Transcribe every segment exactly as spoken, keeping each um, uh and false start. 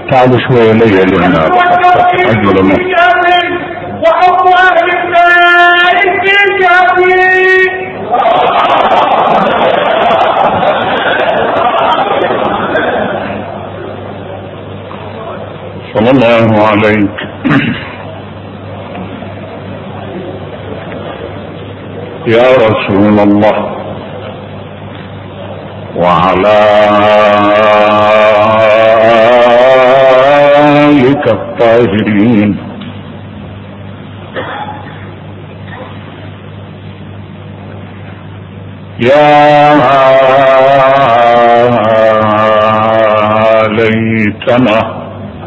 تعالوا شوية لي لنا أجل الله. وحب أهل النار في شافي. صلى الله عليك. يا رسول الله وعلى آلك الطاهرين. يا ليتنا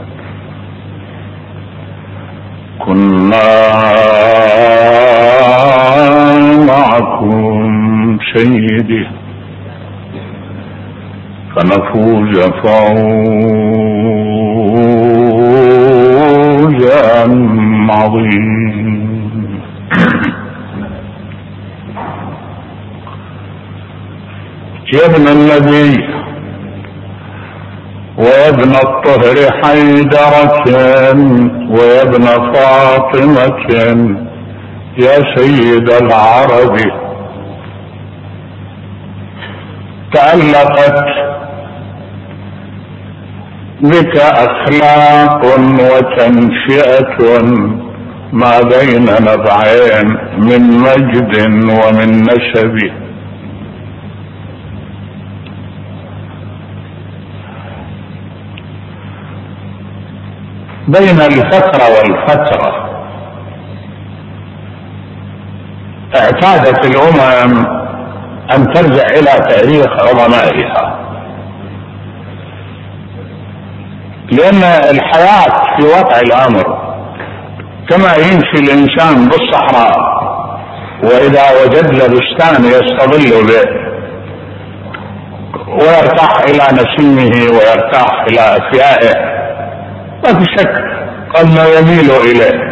كنا معكم سيدي فنفوز فوزا عظيما. يا ابن النبي ويا ابن الطهر حيدرة ويا ابن فاطمة يا سيد العرب، تألقت بك أخلاق وتنشئة ما بين نبعين من مجد ومن نسب. بين الفترة والفترة اعتادت الأمم أن ترجع إلى تاريخ عظمائها، لأن الحياة في وضع الأمر كما يمشي الإنسان بالصحراء وإذا وجد له بستان يستظل به ويرتاح إلى نسيمه ويرتاح إلى أفيائه، ما في شك قد ما يميل إليه.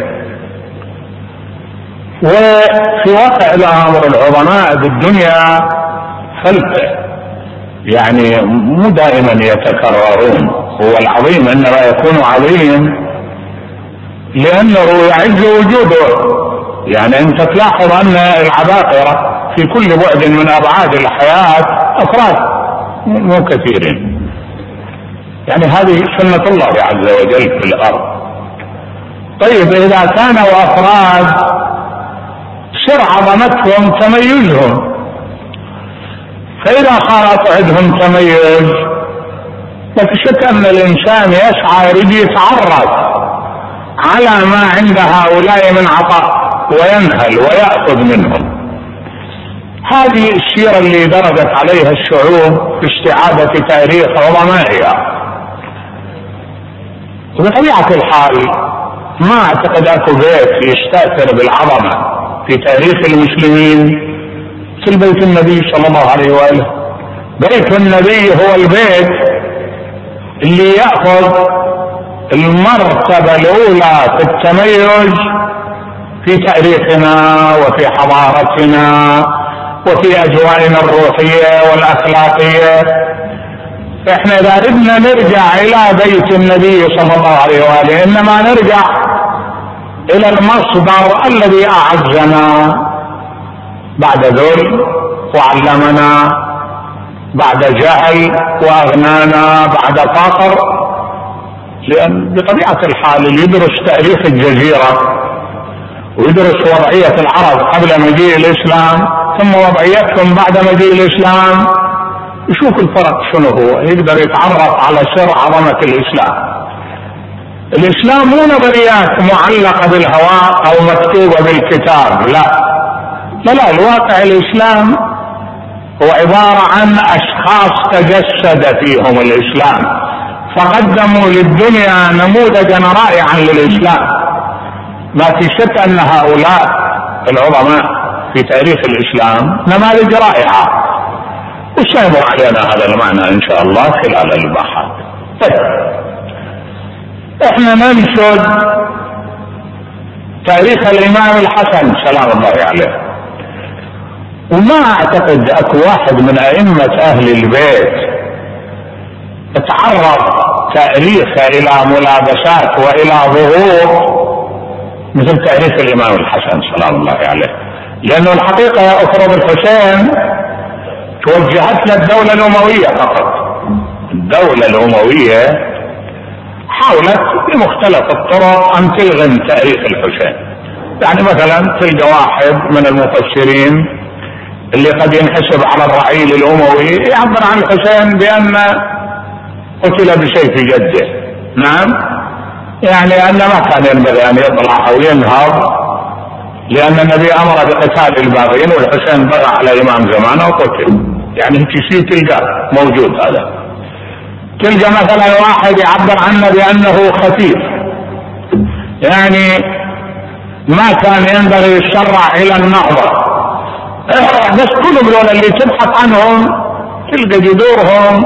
وفي واقع الأمر العظماء بالدنيا فلتة، يعني مو دائما يتكررون. هو العظيم إنما يكون عظيم لأنه يعز وجوده. يعني أنت تلاحظ أن العباقرة في كل بعد من أبعاد الحياة أفراد مو كثيرين، يعني هذه سنة الله عز وجل في الأرض. طيب إذا كانوا أفراد سر عظمتهم تميزهم، فإذا خالط عندهم تميز لا شك أن الإنسان يسعى يريد يتعرف على ما عند هؤلاء من عطاء وينهل ويأخذ منهم. هذه السيرة اللي درجت عليها الشعوب في استعادة تاريخ عظمائها. وبطبيعة الحال ما أعتقد أكو بيت يستأثر بالعظمة في تاريخ المسلمين في بيت النبي صلى الله عليه وآله. بيت النبي هو البيت اللي يأخذ المرتبة الأولى في التميز في تاريخنا وفي حضارتنا وفي أجوائنا الروحية والأخلاقية. فإحنا إذا أردنا نرجع إلى بيت النبي صلى الله عليه وآله إنما نرجع إلى المصدر الذي أعزنا بعد ذل وعلمنا بعد جهل وأغنانا بعد فقر. لأن بطبيعة الحال اللي يدرس تاريخ الجزيرة ويدرس وضعية العرب قبل مجيء الإسلام ثم وضعيتهم بعد مجيء الإسلام يشوف الفرق شنو هو، يقدر يتعرف على سر عظمة الإسلام. الإسلام مو نظريات معلقة بالهواء أو مكتوبة بالكتاب، لا لا لا الواقع الإسلام هو عبارة عن أشخاص تجسد فيهم الإسلام فقدموا للدنيا نموذجا رائعا للإسلام. ما في شك أن هؤلاء العظماء في تاريخ الإسلام نماذج رائعة، وسيمر علينا هذا المعنى إن شاء الله خلال البحث. طيب احنا ننشد تاريخ الإمام الحسن سلام الله عليه، وما أعتقد أكو واحد من أئمة أهل البيت تعرض تأريخ إلى ملابسات وإلى ظهور مثل تأريخ الإمام الحسن سلام الله عليه. لأنه الحقيقة يا أفراد الحسين توجهت له الدولة الأموية فقط. الدولة الأموية حاولت بمختلف الطرق أن تلغم تاريخ الحسين. يعني مثلا تلقى واحد من المفسرين اللي قد ينحسب على الرعيل الأموي يعبر عن الحسين بأن قتل بسيف جده. نعم، يعني أن ما كان ينبغي أن يطلع أو ينهض، لأن النبي أمر بقتال الباغين والحسين بغى على إمام زمانه وقتل. يعني شيء تلقى موجود هذا. تلقى مثلا واحد يعبر عنه بأنه خفيف، يعني ما كان ينبغي يشرع إلى النهضة. بس كلهم دول اللي تبحث عنهم تلقى جذورهم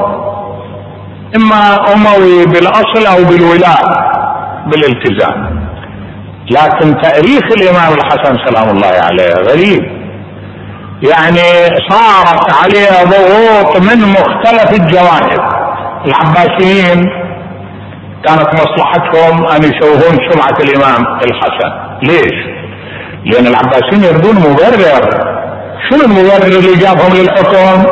إما أموي بالأصل أو بالولاء بالالتزام. لكن تاريخ الإمام الحسن سلام الله عليه غريب، يعني صارت عليه ضغوط من مختلف الجوانب. العباسيين كانت مصلحتهم أن يشوهون سمعة الإمام الحسن. ليش؟ لأن العباسيين يريدون مبرر. شنو المبرر اللي جابهم للحكم؟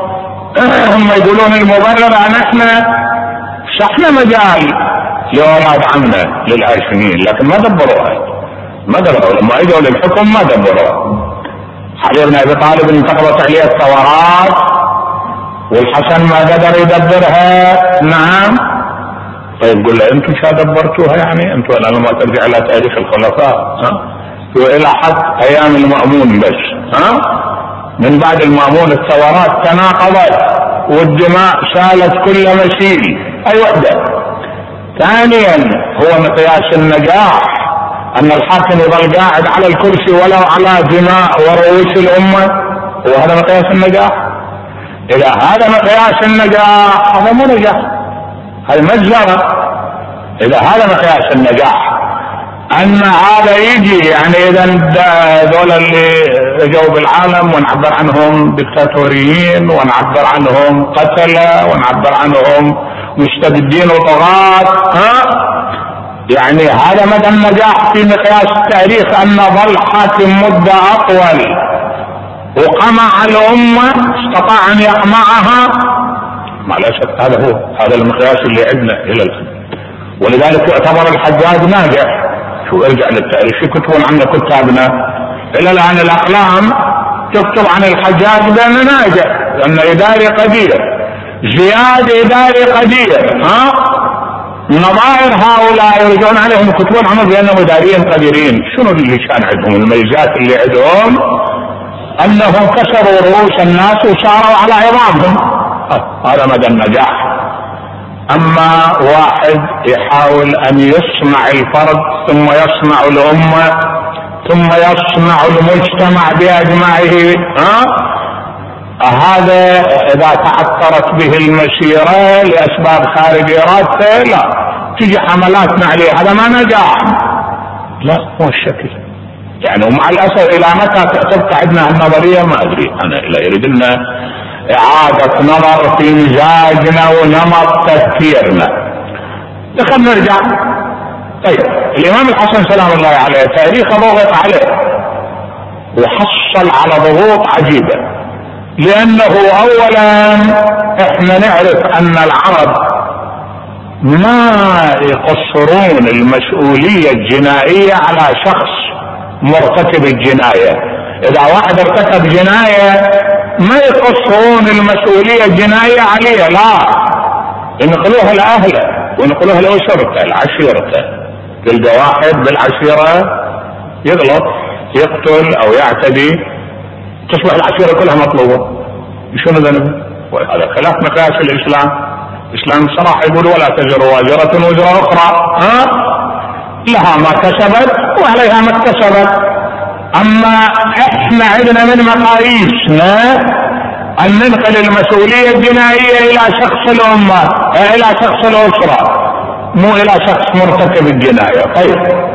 هم يقولون المبرر أن احنا شحنا مجال لأولاد عمنا للهاشميين، لكن ما دبروها. ما دبروا لما اجوا للحكم، ما دبروها. علي بن ابي طالب انتقضت عليه الثورات والحسن ما قدر يدبرها. نعم. طيب قل له انتم شو دبرتوها؟ يعني انتم لما ترجع الى تاريخ الخلفاء ها والى حد ايام المأمون بس ها من بعد المأمون الثورات تناقضت والدماء سالت كل مسيل. اي وحده. ثانيا هو مقياس النجاح ان الحاكم يظل قاعد على الكرسي ولو على دماء ورؤوس الامه، وهذا مقياس النجاح. اذا هذا مقياس النجاح هذا مو نجاح، هذا مجزرة. اذا هذا مقياس النجاح ان هذا يجي، يعني اذا دول اللي اجوا بالعالم ونعبر عنهم دكتاتوريين ونعبر عنهم قتلة ونعبر عنهم مستبدين وطغاة، ها يعني هذا مدى النجاح في مقياس التاريخ ان ظل حاكم مدة اطول وقمع الامة، استطاع ان يقمعها. ما لا شك هذا هو هذا المقياس اللي عندنا الى الان. ولذلك يعتبر الحجاج ناجح. شو ارجع للتاريخ يكتبون عنه كتابنا الى الان الاقلام تكتب عن الحجاج بانه ناجح، لانه اداري قدير. زياد اداري قدير. ها نظائر هؤلاء يرجعون عليهم يكتبون عنهم بانهم اداريين قديرين. شنو اللي كان عندهم؟ الميزات اللي عندهم انهم كسروا رؤوس الناس وساروا على عظامهم. هذا مدى النجاح. اما واحد يحاول ان يصنع الفرد ثم يصنع الامة ثم يصنع المجتمع باجمعه، ها هذا اذا تعثرت به المسيرة لاسباب خارج ارادته لا تجي حملاتنا عليه، هذا ما نجاح. لا مو الشكل. يعني ومع الاسف الى متى تبقى عندنا النظرية ما ادري انا. الى يريد لنا اعادة نظر في مزاجنا ونمط تفكيرنا. خلينا نرجع. طيب الامام الحسن سلام الله عليه تاريخه ضغط عليه وحصل على ضغوط عجيبة، لانه اولا احنا نعرف ان العرب ما يقصرون المسؤولية الجنائية على شخص مرتكب الجناية. اذا واحد ارتكب جناية ما يقصرون المسؤولية الجنائية عليه، لا ينقلوها لاهله وينقلوها لاسرته لعشيرته. تلقى واحد بالعشيرة يغلط يقتل او يعتدي تصبح العشيرة كلها مطلوبة. شنو ذنبه؟ هذا خلاف مقياس الاسلام. الاسلام صراحة يقول ولا تزر وازرة وزر اخرى، ها لها ما كسبت وعليها ما اكتسبت. اما احنا عندنا من مقاييسنا ان ننقل المسؤولية الجنائية الى شخص الامة، الى شخص الاسرة، مو الى شخص مرتكب الجناية. طيب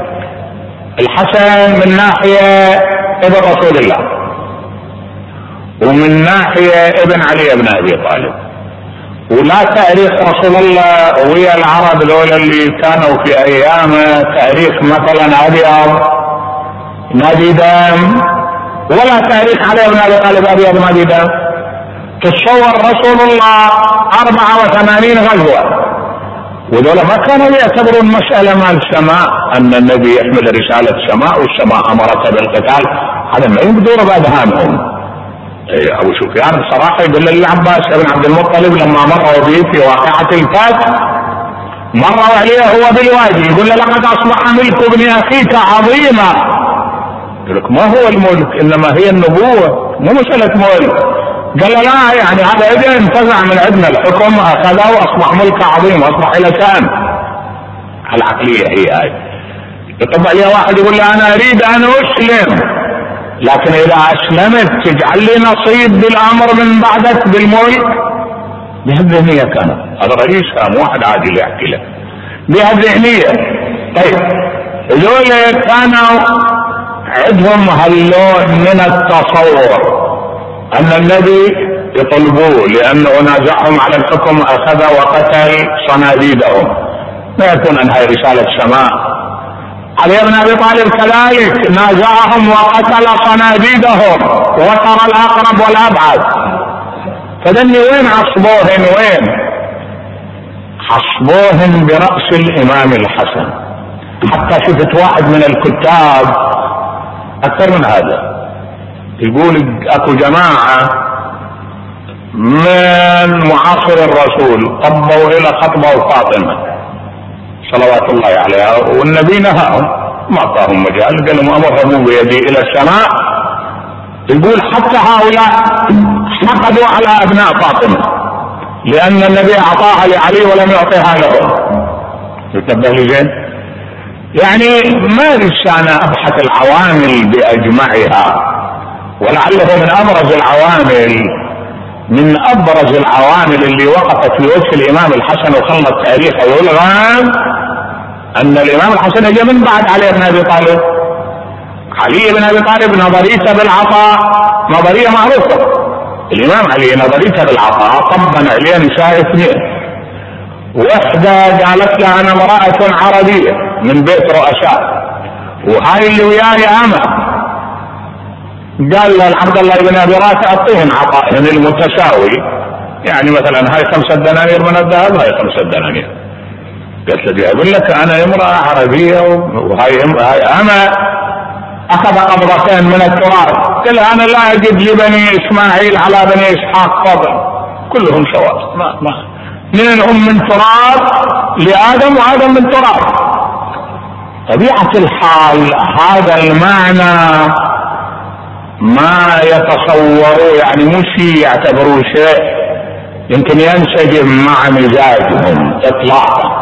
الحسن من ناحية ابن رسول الله ومن ناحية ابن علي بن ابي طالب ولا تاريخ رسول الله ويا العرب دول اللي كانوا في ايامه تاريخ مثلا ابيض نادي دم، ولا تاريخ علي بن ابي طالب ابيض نادي دم. تصور رسول الله أربعة وثمانين غزوة، ودول ما كانوا يعتبرون مسألة مال السماء أن النبي يحمل رسالة السماء والسماء أمرته بالقتال، هذا ما يبدون بأذهانهم. أبو سفيان بصراحة يقول للعباس بن عبد المطلب لما مروا به في واقعة الفتح، مروا عليه هو بالوادي، يقول له لقد أصبح ملك ابن أخيك عظيما. يقول لك ما هو الملك إنما هي النبوة، مو مسألة ملك. قال لا يعني هذا إذا انتزع من عندنا الحكم أخذه وأصبح ملك عظيم وأصبح إلى شأن. العقلية هي هاي. يطبع لي واحد يقول لي أنا أريد أن أسلم، لكن إذا أسلمت تجعل لي نصيب بالأمر من بعدك بالملك. بهالذهنية كانت، هذا رئيس مو واحد عادي اللي يحكي له بهالذهنية. طيب هذول كانوا عندهم هاللون من التصور أن النبي يطلبوه لأنه نازعهم على الحكم أخذ وقتل صناديدهم، ما يكون أن هاي رسالة سماء. علي بن أبي طالب كذلك نازعهم وقتل صناديدهم وترى الأقرب والأبعد. فدني وين عصبوهن؟ وين عصبوهن؟ برأس الإمام الحسن. حتى شفت واحد من الكتاب أكثر من هذا يقول اكو جماعة من معاصر الرسول طبوا الى خطبة فاطمة صلوات الله عليها، والنبي نهاهم ما اعطاهم مجال، قال لهم امرهم بيدي الى السماء. يقول حتى هؤلاء حقدوا على ابناء فاطمة لان النبي اعطاها لعلي ولم يعطيها لهم. يتنبه لي زين؟ يعني ما لسان ابحث العوامل باجمعها، ولعله من ابرز العوامل من ابرز العوامل اللي وقفت في وجه الامام الحسن وخلت تاريخه يلغم ان الامام الحسن اجى من بعد علي بن ابي طالب. علي بن ابي طالب نظريته بالعطاء نظريه معروفه. الامام علي نظريته بالعطاء طبا عليه نساء اثنين، واحدى قالت له انا امراه عربيه من بيت رؤساء، وهاي اللي وياي اما قال له عبد الله بن ابي رافع اعطيهم عطائهم المتساوي، يعني مثلا هاي خمسة دنانير من الذهب هاي خمسة دنانير. قالت له اقول لك انا امراه عربيه وهاي هاي انا اخذ قبضتين من التراب. قال انا لا اجد لبني اسماعيل على بني اسحاق فضل، كلهم سواء، ما ما منهم من تراب لادم وادم من تراب. طبيعه الحال هذا المعنى ما يتصوروا، يعني مش يعتبروا شيء يمكن ينسجم مع مزاجهم اطلاقا.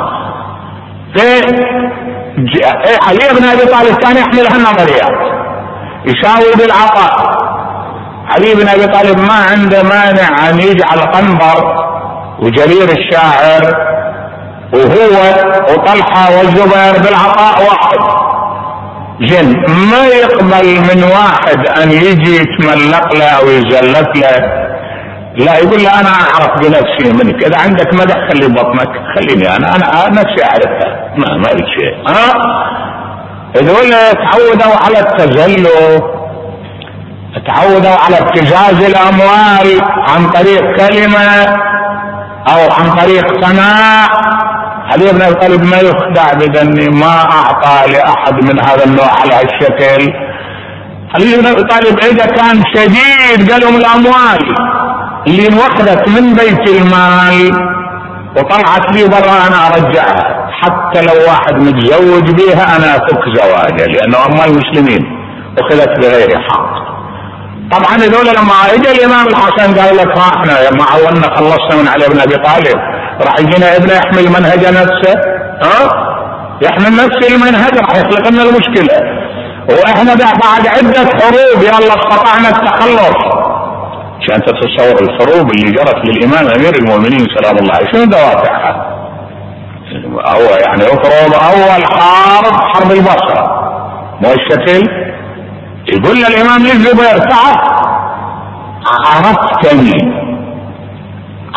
علي بن ابي طالب كان يحمل هالنظريات يساوي بالعطاء. علي بن ابي طالب ما عنده مانع ان يجعل قنبر وجرير الشاعر وهو وطلحه والزبير بالعطاء واحد. جن ما يقبل من واحد ان يجي يتملق له او يزلق له، لا يقول له انا اعرف بنفسي منك، اذا عندك مدح خلي بطنك خليني انا انا نفسي اعرفها، ما ما اريد شيء. ها هذول تعودوا على التزلق، تعودوا على ابتزاز الاموال عن طريق كلمه او عن طريق سماع. علي بن ابي طالب ما يخدع بدني، ما اعطى لاحد من هذا النوع على هالشكل. علي بن ابي طالب اذا كان شديد قال لهم الاموال اللي انوخذت من بيت المال وطلعت لي برا انا ارجعها، حتى لو واحد متزوج بيها انا افك زواجه لانه اموال المسلمين اخذت بغير حق. طبعا هذول لما اجى الامام الحسن قال لك ها احنا ما عولنا خلصنا من علي بن ابي طالب، راح يجينا ابنه يحمل منهج نفسه، ها يحمل نفس المنهج راح يخلق لنا المشكله، واحنا بعد عده حروب يلا استطعنا التخلص. عشان تتصور الحروب اللي جرت للامام امير المؤمنين سلام الله عليه شنو دوافعها؟ هو يعني افرض اول حرب حرب البصره مو الشكل، يقول للامام للزبير تعال عرفتني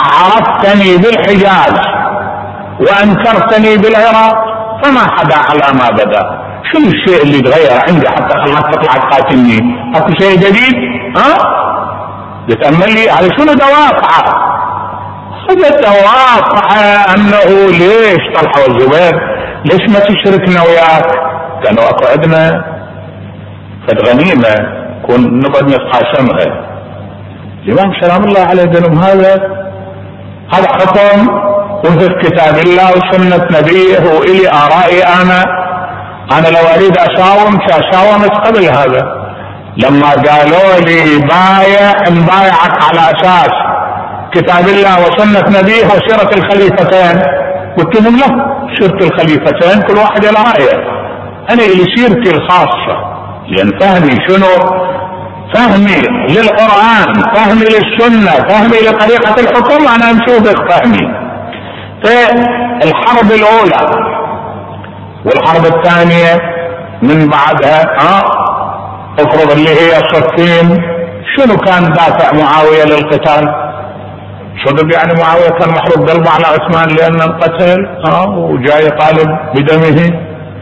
عرفتني بالحجاز وانكرتني بالعراق فما حدا على ما بدا. شنو الشيء اللي تغير عندي حتى خلاك تطلع تقاتلني؟ اكو شيء جديد؟ ها؟ يتأمل لي على شنو دوافعه؟ هذا دوافعه انه ليش طلحه والزبير ليش ما تشركنا وياك؟ كانوا اكو عندنا فد غنيمه كون نقعد نتقاسمها. الامام سلام الله عليه قال هذا هذا حكم وفق كتاب الله وسنه نبيه والي ارائي انا انا لو اريد اساوم ساساومت قبل هذا. لما قالوا لي بايع نبايعك على اساس كتاب الله وسنه نبيه وسيره الخليفتين قلت لهم لا، سيره الخليفتين كل واحد له رايه، انا لي سيرتي الخاصه لان فهمي شنو؟ فهمي للقرآن، فهمي للسنة، فهمي لطريقة الحكم، أنا أشوفك فهمي. فالحرب الأولى والحرب الثانية من بعدها ها افرض اللي هي صفين، شنو كان دافع معاوية للقتال؟ صدق يعني معاوية كان محروق قلبه على عثمان لأن انقتل ها وجاي طالب بدمه؟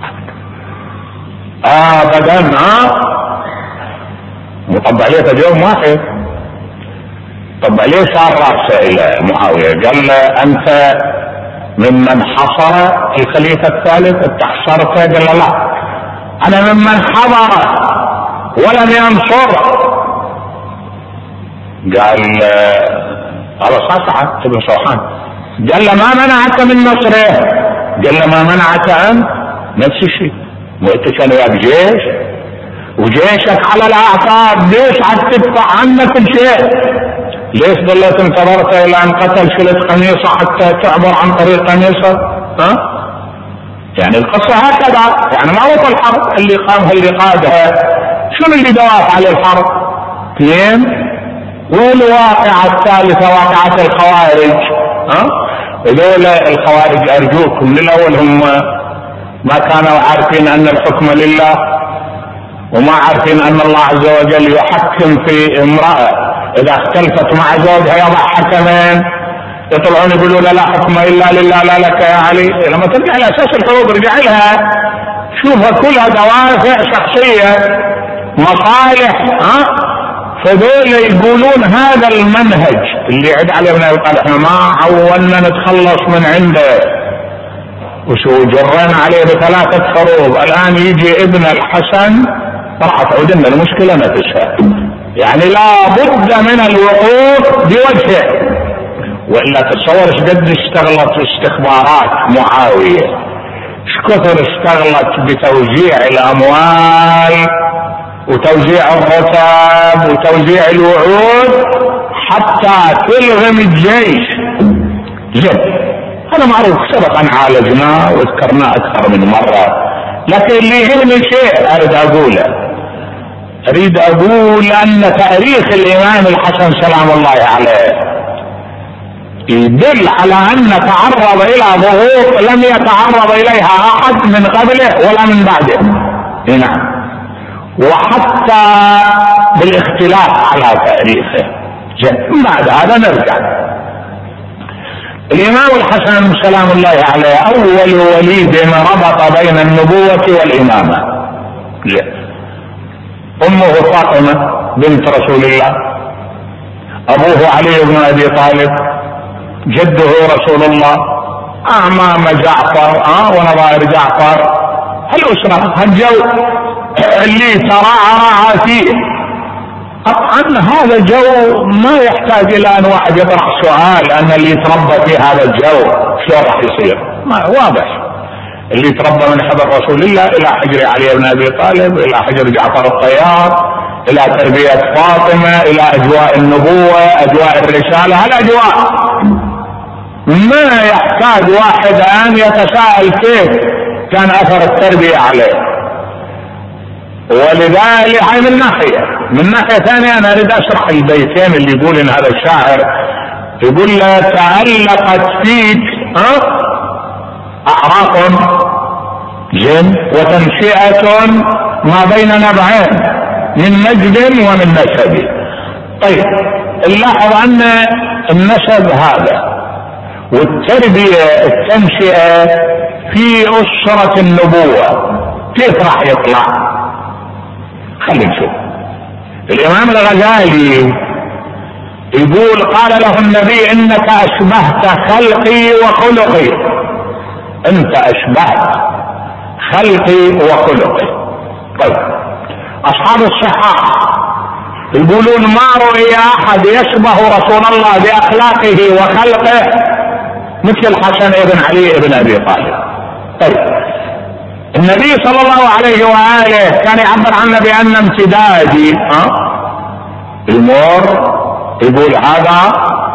أبدا آه ها وطب عليه في يوم واحد، طب عليه صار راسه الى معاويه قال له انت ممن حصر الخليفه الثالث اتحصرت؟ قال له لا، انا ممن حضر ولم ينصر. قال هذا صحيح ابن صوحان. قال له ما منعك من نصره؟ قال له ما منعك ان نفس الشيء، وانت كان وياك جيش وجيشك على الاعصاب، ليش عاد تدفع عنك كل شيء؟ ليش ظلت انتظرت الى ان قتل شلت قميصه حتى تعبر عن طريق قميصه؟ ها؟ يعني القصه هكذا، يعني ما هو الحرب اللي قامها اللي قادها، شنو اللي دوافع على الحرب؟ اثنين. والواقعه الثالثه واقعه الخوارج. ها؟ هذول الخوارج ارجوكم من الاول هم ما كانوا عارفين ان الحكم لله وما عارفين ان الله عز وجل يحكم في امرأة اذا اختلفت مع زوجها يضع حكمين، يطلعون يقولون لا حكم الا لله لا لك يا علي. لما ترجع الى اساس الحروب ارجع لها شوفها كلها دوافع شخصية مصالح. ها فذول يقولون هذا المنهج اللي يعد عليه ابن ابي طالب احنا ما عولنا نتخلص من عنده وشو جرينا عليه بثلاثة حروب، الان يجي ابن الحسن راح تعود لنا المشكلة نفسها. يعني لا بد من الوقوف بوجهه، والا تصور ايش قد اشتغلت استخبارات معاوية، ايش كثر اشتغلت بتوزيع الاموال وتوزيع الرتب وتوزيع الوعود حتى تلغم الجيش. زين هذا معروف سبقا عالجناه وذكرناه اكثر من مرة، لكن اللي يهمني شيء اريد اقوله، اريد اقول ان تاريخ الامام الحسن سلام الله عليه يدل على ان تعرض الى ظهور لم يتعرض اليها احد من قبله ولا من بعده. نعم. وحتى بالاختلاف على تاريخه. بعد هذا نرجع. الامام الحسن سلام الله عليه اول وليد ربط بين النبوة والامامة. امه فاطمة بنت رسول الله، ابوه علي بن ابي طالب، جده رسول الله، اعمام جعفر اه ونظائر جعفر. الاسرة هالجو اللي ترعرع فيه. طبعا هذا الجو ما يحتاج الى ان واحد يطرح سؤال ان اللي يتربى في هذا الجو شلون راح يصير؟ ما واضح. اللي يتربى من حضر رسول الله الى حجر علي بن ابي طالب، الى حجر جعفر الطيار، الى تربية فاطمة، الى اجواء النبوة، اجواء الرسالة، هالاجواء ما يحتاج واحد ان يتساءل كيف كان اثر التربية عليه. ولذلك هاي من ناحية. من ناحية ثانية انا اريد اشرح البيتين اللي يقول ان هذا الشاعر يقول لا تعلقت فيك ها اعراق جن وتنشئة ما بين نبعين من نجد ومن نسب. طيب نلاحظ ان النسب هذا، والتربية التنشئة في أسرة النبوة كيف راح يطلع؟ خلينا نشوف. الإمام الغزالي يقول قال له النبي انك اشبهت خلقي وخلقي، انت اشبهت خلقي وخلقي. طيب اصحاب الصحاح يقولون ما رؤي احد يشبه رسول الله باخلاقه وخلقه مثل الحسن ابن علي ابن ابي طالب. طيب النبي صلى الله عليه واله كان يعبر عنه بان امتدادي ها المور، يقول هذا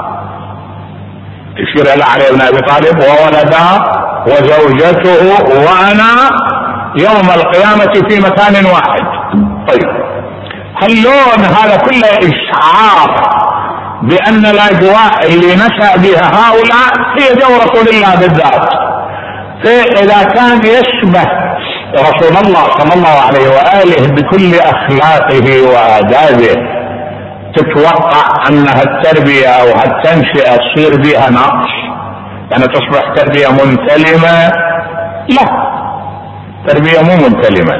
يشير الى علي بن ابي طالب وولده وزوجته وانا يوم القيامه في مكان واحد. طيب هاللون هذا كله اشعار بان الاجواء اللي نشا بها هؤلاء هي جو رسول الله بالذات. فاذا كان يشبه رسول الله صلى الله عليه واله بكل اخلاقه وادابه، تتوقع ان هالتربيه او هالتنشئه تصير بها نقص، يعني تصبح تربيه منتلمه؟ لا، تربيه مو منتلمه،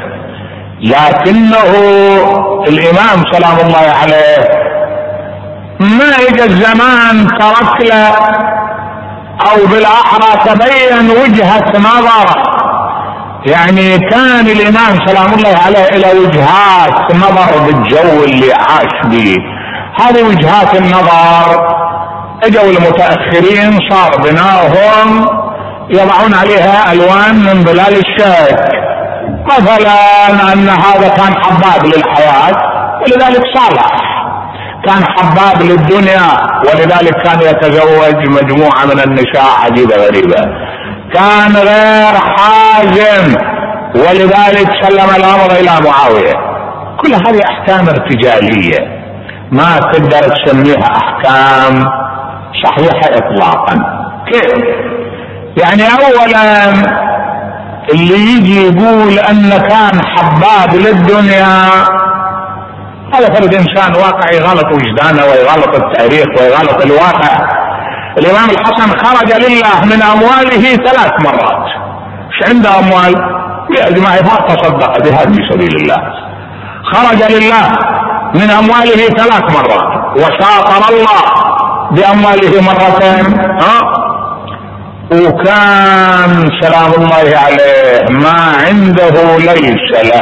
لكنه الامام سلام الله عليه ما اجى الزمان ترك له او بالاحرى تبين وجهه نظره. يعني كان الامام سلام الله عليه الى وجهات نظر بالجو اللي عاش به. هذه وجهات النظر اجوا المتاخرين صار بناؤهم يضعون عليها الوان من ظلال الشك، مثلا ان هذا كان حباب للحياه ولذلك صالح، كان حباب للدنيا ولذلك كان يتزوج مجموعه من النساء عجيبه غريبه، كان غير حازم ولذلك سلم الامر الى معاويه. كل هذه احكام ارتجاليه ما تقدر تسميها احكام صحيحه اطلاقا. كيف؟ يعني اولا اللي يجي يقول ان كان حباب للدنيا هذا فرد انسان واقعي يغلط وجدانه ويغلط التاريخ ويغلط الواقع. الامام الحسن خرج لله من امواله ثلاث مرات. ايش عنده اموال؟ بأجمعها تصدق بها في سبيل الله. خرج لله من امواله ثلاث مرات وشاطر الله بامواله مرتين. ها؟ وكان سلام الله عليه ما عنده ليس له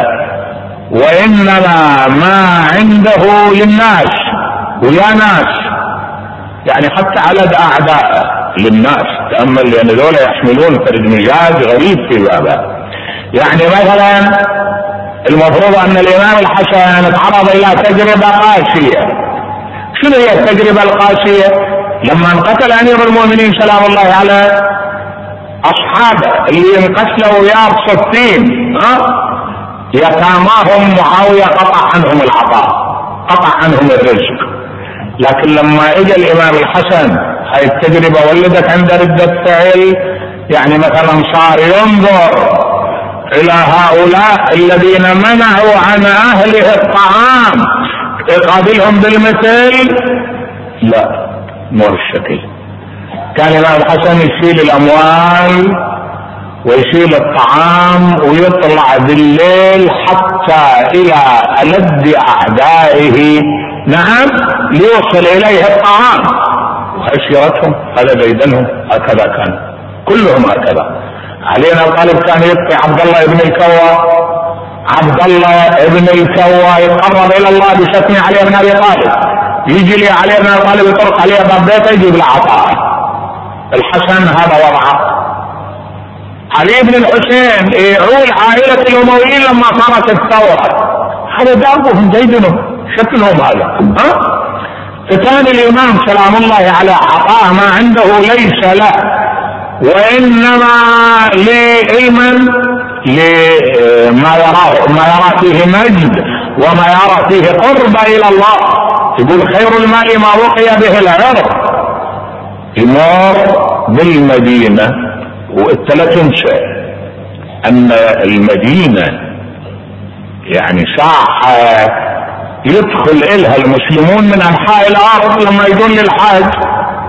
وانما ما عنده للناس ويا ناس، يعني حتى عدد اعداء للناس. تأمل لان ذولا يحملون فرد مزاج غريب في بابه. يعني مثلا المفروض ان الامام الحسن تعرض الى تجربة قاسية. شنو هي التجربة القاسية؟ لما انقتل امير المؤمنين سلام الله عليه اصحابه اللي انقتلوا وياه بصفين، ها يتاماهم معاوية قطع عنهم العطاء، قطع عنهم الرزق. لكن لما اجى الامام الحسن هاي التجربة ولدت عند ردة فعل، يعني مثلا صار ينظر الى هؤلاء الذين منعوا عن اهله الطعام يقابلهم بالمثل؟ لا، مو الشكل. كان الامام الحسن يشيل الاموال ويشيل الطعام ويطلع بالليل حتى الى ألد اعدائه، نعم، ليوصل اليه الطعام. وهي سيرتهم، هذا ديدنهم، هكذا كان كلهم هكذا. علي بن ابي طالب كان يبقي عبد الله بن الكوى، عبد الله بن الكوى يتقرب الى الله بشتم علي بن ابي طالب، يجي لي علي بن ابي طالب يطرق عليه باب بيته يجيب العطاء. الحسن هذا وضعه. علي بن الحسين يعول عائلة الأمويين لما صارت الثورة، هذا دابهم ديدنهم شكلهم هذا. ها؟ فكان الإمام سلام الله على عطاء ما عنده ليس له وإنما لمن لما يراه ما يرى فيه مجد وما يرى فيه قرب إلى الله. يقول خير المال ما وقي به العرض. يمر بالمدينة وانت لا تنسى ان المدينة يعني ساحة يدخل الها المسلمون من انحاء الارض لما يجون للحاج.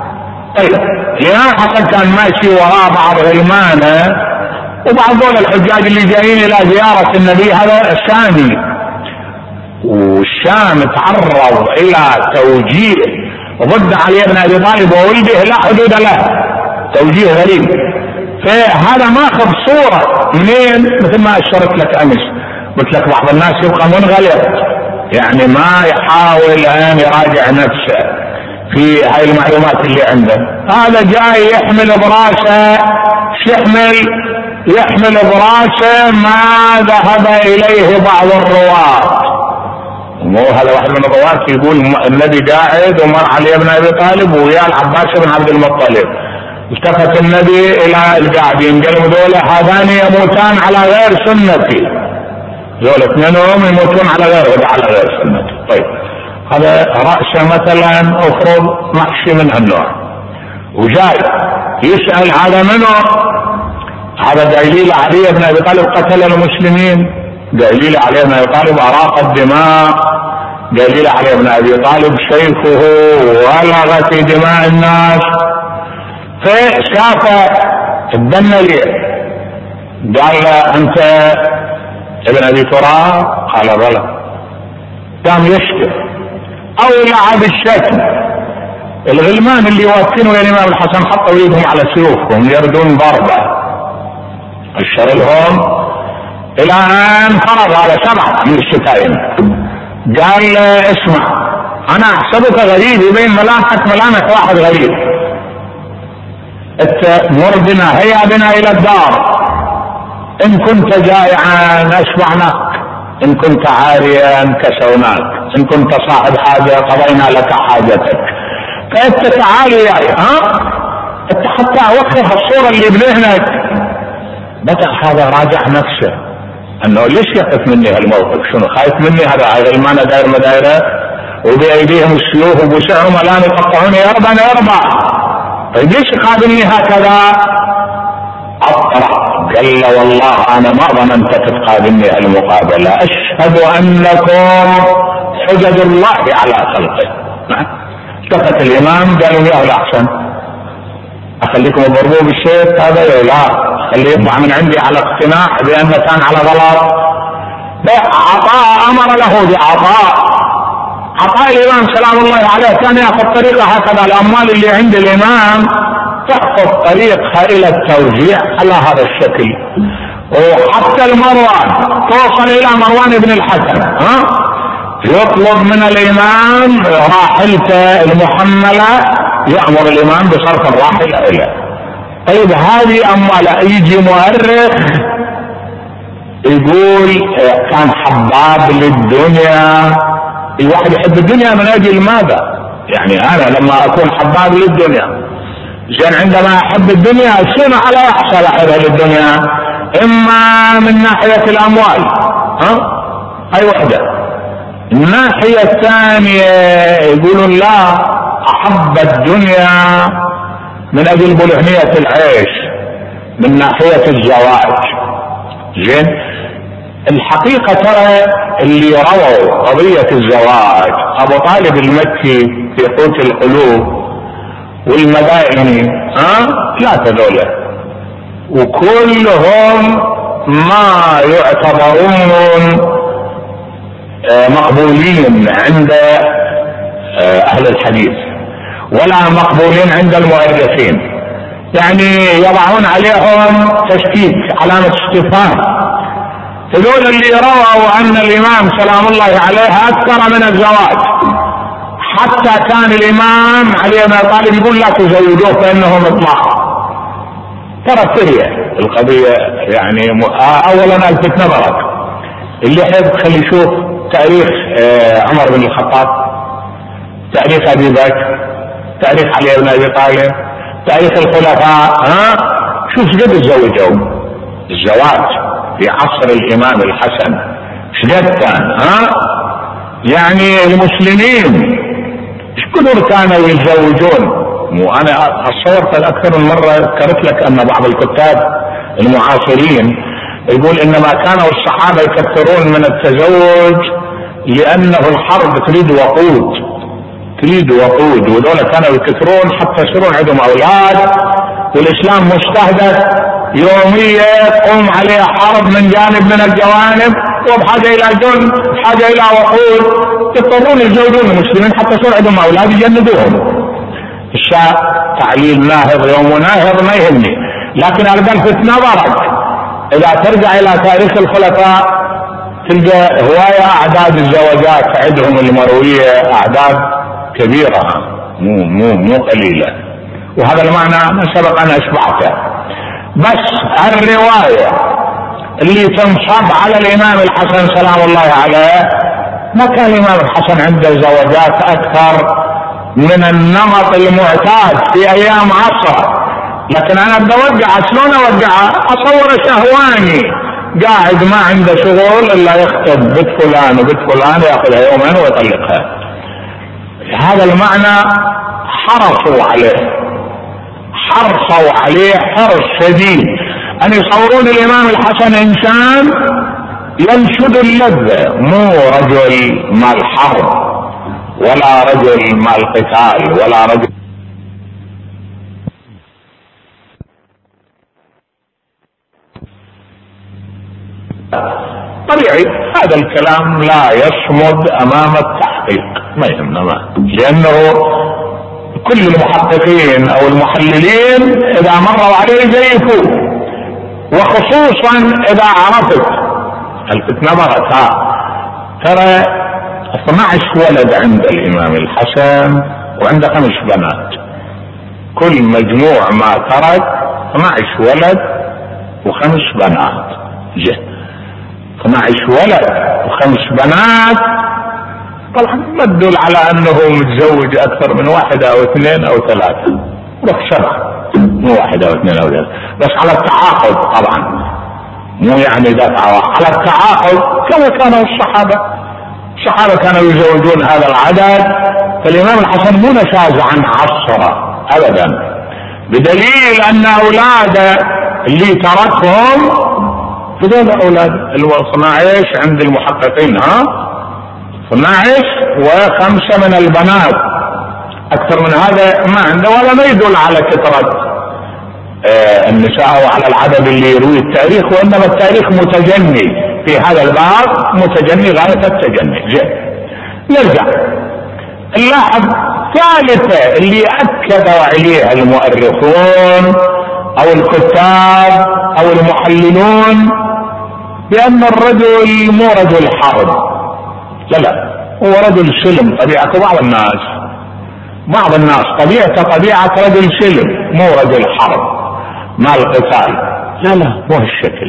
طيب الإمام حسن كان ماشي وراء بعض غلمانه، وبعض دول الحجاج اللي جايين إلى زيارة النبي هذا الشامي، والشام تعرض إلى توجيه ضد علي بن أبي طالب وولده لا حدود له، توجيه غريب. فهذا ماخذ صورة منين؟ مثل ما أشرت لك أمس، قلت لك بعض الناس يبقى منغلق، يعني ما يحاول أن يراجع نفسه في هاي المعلومات اللي عنده. هذا جاي يحمل براسه، يحمل يحمل براسه ما ذهب إليه بعض الرواة. مو هذا واحد من الرواة يقول النبي قاعد ومر علي بن أبي طالب ويا العباس بن عبد المطلب، التفت النبي إلى القاعدين قالوا دول هذان يموتان على غير سنتي، دول اثنينهم يموتون على غير على غير سنتي. طيب هذا رأسه مثلا أخرج محشي من هالنوع، وجاي يسأل هذا منه، هذا دليل علي بن أبي طالب قتل المسلمين، دليل علي بن أبي طالب أراق الدماء، دليل علي بن أبي طالب سيفه ولغ في دماء الناس. فشاف الدم ليه، قال له أنت ابن أبي تراب؟ قال بلى. قام يشكر أو لعب الشكل. الغلمان اللي واقفين ويا الإمام الحسن حطوا ايدهم على سيوفهم يردون ضربة، اشر لهم إلى أن فرض على سبعة من الشتائم. قال اسمع أنا أحسبك غريب، يبين ملامحك ملامح واحد غريب، مر بنا هيا بنا إلى الدار، إن كنت جائعا أشبعناك، إن كنت عاريا كسوناك، إن كنت صاحب حاجة قضينا لك حاجتك. فأنت تعال وياي، ها أنت حتى وقف الصورة اللي بذهنك. بدأ هذا راجع نفسه أنه ليش يقف مني هالموقف؟ شنو خايف مني؟ هذا غلمانة داير مدايرة وبأيديهم السيوف وبوسعهم الآن يقطعون يا رب أنا يربع. طيب ليش قابلني هكذا؟ أطرح. قال له والله أنا ما ظننت تقابلني المقابلة، أشهد أنكم حجج الله على خلقه. التفت الإمام قالوا يا الأحسن أخليكم تضربوه بالسيف هذا؟ لا، خليه يطلع من عندي على اقتناع بأن كان على غلط. عطاء أمر له بعطاء، عطاء الإمام سلام الله عليه كان يأخذ طريقة هكذا، الأموال اللي عند الإمام تأخذ طريقها إلى التوزيع على هذا الشكل. وحتى المروان توصل إلى مروان بن الحسن، ها يطلب من الإمام راحلته المحملة، يأمر الإمام بصرف الراحلة إليه. طيب هذه أموال. يجي مؤرخ يقول كان حباب للدنيا. الواحد يحب الدنيا من أجل ماذا؟ يعني أنا لما أكون حباب للدنيا زين، عندما أحب الدنيا شنو على يحصل أحبها للدنيا؟ إما من ناحية الأموال، ها أي وحدة. الناحية الثانية يقولون لا، أحب الدنيا من أجل بلهنية العيش من ناحية الزواج. زين الحقيقة ترى اللي رووا قضية الزواج أبو طالب المكي في قوت القلوب والمدائن، ها لا تذوله، وكلهم ما يعتبرون مقبولين عند أهل الحديث ولا مقبولين عند المؤرخين، يعني يضعون عليهم تشكيك علامة استفهام. هذول اللي رووا أن الإمام سلام الله عليه أكثر من الزواج، حتى كان الإمام علي بن أبي طالب يقول لا تزوجوه فإنه مطلق. ترى سرية القضية، يعني أولا الفت نظرك اللي يحب خلي يشوف تاريخ عمر بن الخطاب، تاريخ أبي بكر، تاريخ علي بن أبي طالب، تاريخ الخلفاء، ها شوف قد تزوجوا. الزواج في عصر الإمام الحسن شقد كان، ها يعني المسلمين ايش كثر كانوا يتزوجون. وانا اتصورت اكثر من مره ذكرت لك ان بعض الكتاب المعاصرين يقول انما كانوا الصحابه يكثرون من التزوج لانه الحرب تريد وقود، تريد وقود، ودول كانوا يكثرون حتى يصيرون عندهم اولاد، والاسلام مستهدف يوميا قوم عليه حرب من جانب من الجوانب، وبحاجه الى جند، بحاجه الى وقود، يضطرون يزوجون المسلمين حتى يصير عندهم اولاد يجندوهم. الشاء تعليل ناهض يوم ناهض ما يهمني، لكن ارجع الفتنه برك. اذا ترجع الى تاريخ الخلفاء تلقى هوايه اعداد الزواجات عندهم المرويه اعداد كبيره، مو مو مو قليله، وهذا المعنى ما سبق ان اشبعته. بس الروايه اللي تنصب على الامام الحسن سلام الله عليه، ما كان الامام الحسن عنده زواجات اكثر من النمط المعتاد في ايام عصره، لكن انا بدي اوقع، شلون اوقعها؟ اصور شهواني قاعد ما عنده شغل الا يخطب بنت فلان وبنت فلان، ياخذها يومين ويطلقها. هذا المعنى حرصوا عليه، حرصوا عليه حرص شديد ان يصورون الامام الحسن انسان ينشد اللذة، مو رجل مال حرب ولا رجل مال قتال ولا رجل. طبيعي هذا الكلام لا يصمد امام التحقيق، ما يهمنا ما، لانه كل المحققين او المحللين اذا مروا عليه زيفوه، وخصوصا اذا عرفت الفتنة مرت. ترى اثني عشر ولد عند الامام الحسن وعنده خمس بنات، كل مجموع ما ترك اثني عشر ولد وخمس بنات، جه اثني عشر ولد وخمس بنات. طبعا ما تدل على انه متزوج اكثر من واحدة او اثنين او ثلاثة، روح سبعة، مو واحدة او اثنين او ثلاثة، بس على التعاقد طبعا، مو يعني دفعة، على التعاقد كما كانوا الصحابة. الصحابة كانوا يزوجون هذا العدد، فالامام الحسن مو نشاز عن عصره ابدا، بدليل ان اولاده اللي تركهم هذول اولاد الاثنى عشر عند المحققين، ها اثني عشر وخمسة من البنات، اكثر من هذا ما عنده، ولا ما يدل على كثرة آه النساء وعلى العدد اللي يروي التاريخ، وانما التاريخ متجني في هذا الباب، متجني غاية التجني. جاء نرجع نلاحظ ثالثة اللي اكدوا عليها المؤرخون او الكتاب او المحللون، بان الرجل مو رجل حرب، لا لا، هو رجل سلم طبيعته. بعض الناس بعض الناس طبيعته طبيعة رجل سلم، مو رجل حرب مع القتال، لا لا مو هالشكل.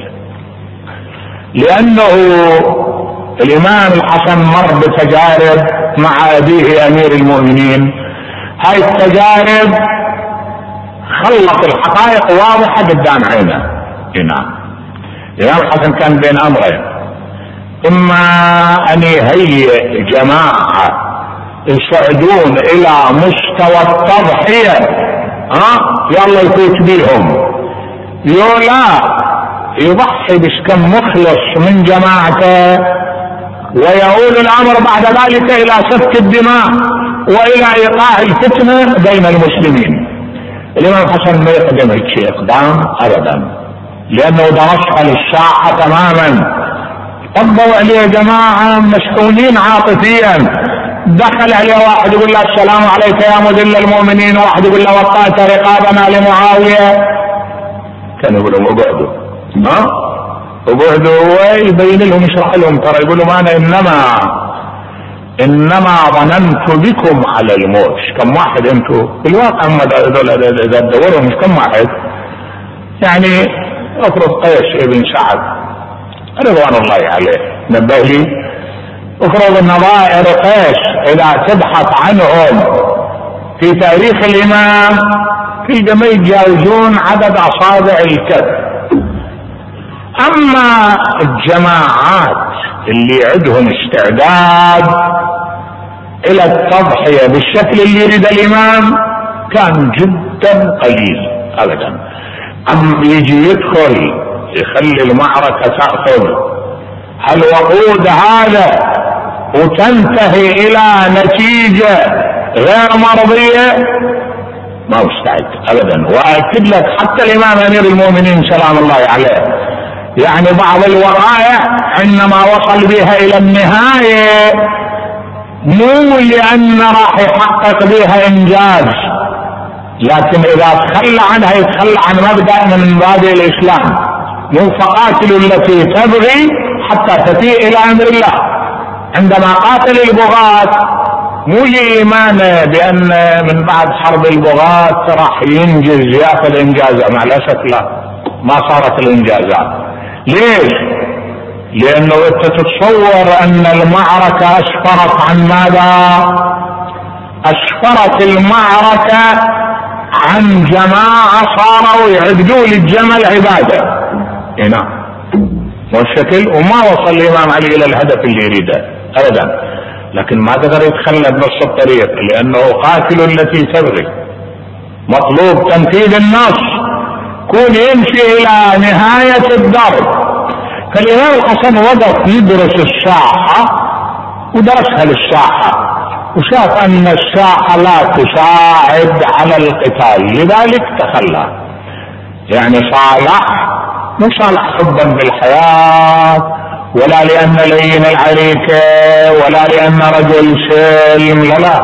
لانه الامام الحسن مر بتجارب مع ابيه امير المؤمنين، هاي التجارب خلط الحقائق واضحة قدام عينه. هنا الامام الحسن كان بين امرين، اما ان يهيئ جماعة يصعدون الى مستوى التضحية، ها يلا يفوت بيهم، يولا يضحي بكم مخلص من جماعته، ويؤول الامر بعد ذلك الى سفك الدماء والى ايقاع الفتنة بين المسلمين. الامام الحسن ما يقدم هيك اقدام ابدا، لانه درسها للساعة تماما. طبوا عليه يا جماعة مشحونين عاطفيا، دخل عليه واحد يقول له السلام عليك يا مذل المؤمنين، واحد يقول له وقعت رقابنا لمعاوية، كان يقول لهم اقعدوا، ها اقعدوا، ويبين لهم يشرح لهم، ترى يقول لهم انا انما انما ظننت بكم على الموت. كم واحد انتوا في الواقع؟ هم اذا تدوروا مش كم واحد، يعني افرض قيس ابن سعد رضوان الله عليه نبه لي، افرض النظائر قيس اذا تبحث عنهم في تاريخ الامام تلقى ما يتجاوزون عدد اصابع الكف. اما الجماعات اللي عندهم استعداد الى التضحية بالشكل اللي يريد الامام كان جدا قليل ابدا. ام يجي يدخل يخلي المعركة تأخذ الوقود هذا وتنتهي الى نتيجة غير مرضية ما مستعد ابدا. واكد لك حتى الامام امير المؤمنين سلام الله عليه يعني بعض الوقائع عندما وصل بها الى النهاية مو لان راح يحقق بها انجاز، لكن اذا تخلى عنها يتخلى عن مبدأ من مبادئ الاسلام، مو فقاتلوا التي تبغي حتى تفيء الى امر الله. عندما قاتل البغاة مو ايمانه بان من بعد حرب البغاة راح ينجز ياخذ انجازات، مع الاسف لا، ما صارت الانجازات. ليش؟ لانه انت تتصور ان المعركة اسفرت عن ماذا؟ اسفرت المعركة عن جماعة صاروا يعبدوا للجمل عبادة. هنا والشكل، وما وصل الامام علي الى الهدف اللي يريده ابدا، لكن ما تقدر يتخلى بنص الطريق لانه قاتل التي تبغي. مطلوب تنفيذ النص، كون يمشي الى نهاية الدرب. فالامام الحسن وقف يدرس الساحة ودرسها للساحة وشاف ان الساحة لا تساعد على القتال، لذلك تخلى. يعني صالح مو صالح حبا بالحياة، ولا لان لين العريكة، ولا لان رجل سلم، لا لا،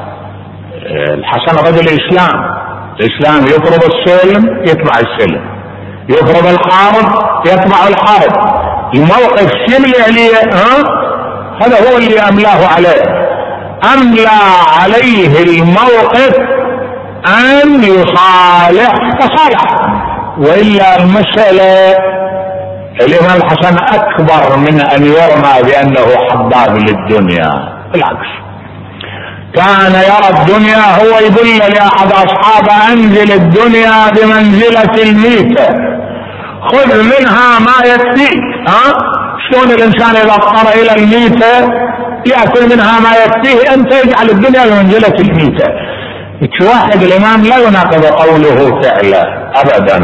الحسن رجل اسلام. الاسلام يفرض السلم يتبع السلم، يفرض الحرب يتبع الحرب. الموقف شنو اللي ها هذا هو اللي املاه عليه، املى عليه الموقف ان يصالح فصالح. والا المسألة الامام الحسن اكبر من ان يرمى بانه حباب للدنيا، بالعكس كان يرى الدنيا، هو يقول لاحد اصحابه انزل الدنيا بمنزلة الميتة، خذ منها ما يكفيك. ها شلون الانسان اذا اضطر الى الميتة ياكل منها ما يكفيه، انت اجعل الدنيا بمنزلة الميتة. واحد الامام لا يناقض قوله فعله ابدا،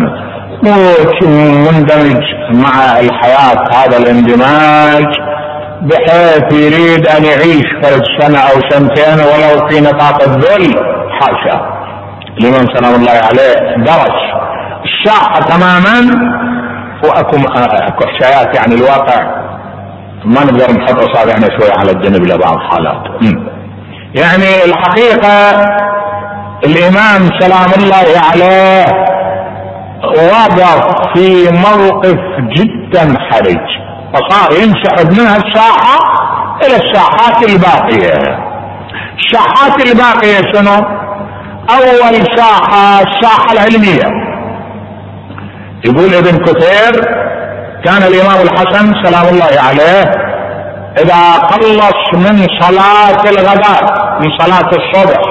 مندمج مع الحياة هذا الاندماج بحيث يريد ان يعيش فرد سنة او سنتين ولو في نطاق الذل، حاشا. الامام سلام الله عليه درس الساحة تماما. واكو اكو حكايات يعني الواقع ما نقدر نحط اصابعنا شوي على الجنب لبعض حالات. يعني الحقيقة الامام سلام الله عليه وقف في موقف جدا حرج، فصار ينسحب منها الساحة الى الساحات الباقية. الساحات الباقية شنو؟ اول ساحة الساحة العلمية. يقول ابن كثير كان الامام الحسن سلام الله عليه اذا خلص من صلاة الغداء، من صلاة الصبح،